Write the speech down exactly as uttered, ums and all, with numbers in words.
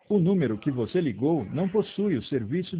O número que você ligou não possui o serviço